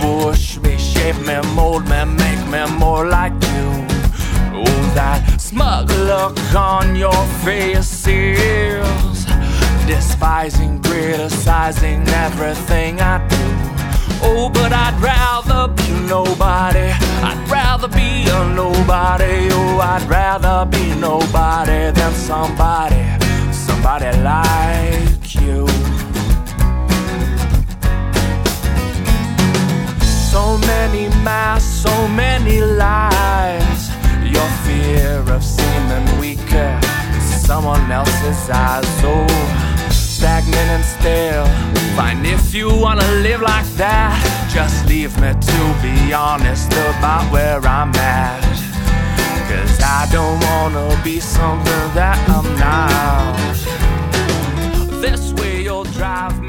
push me, shape me, mold me, make me more like you. Oh, that smug look on your face is despising, criticizing everything I do. Oh, but I'd rather be nobody. I'd rather be a nobody. Oh, I'd rather be nobody than somebody like you. So many masks, so many lies. Your fear of seeming weaker in someone else's eyes. Oh, stagnant and stale. Fine, if you wanna live like that, just leave me to be honest about where I'm at. 'Cause I don't wanna be something that I'm not. This way you'll drive me